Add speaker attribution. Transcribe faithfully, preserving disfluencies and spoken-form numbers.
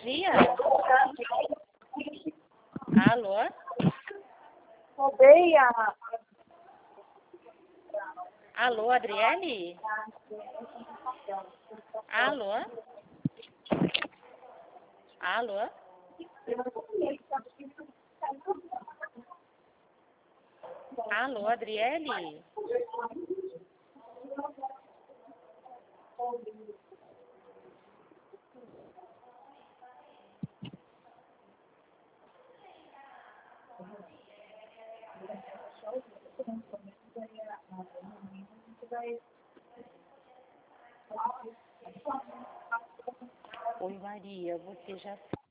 Speaker 1: dia. Alô?
Speaker 2: Roubei a...
Speaker 1: Alô, Adriele? Alô? Alô? Alô, Adriele? Oi, Maria, você já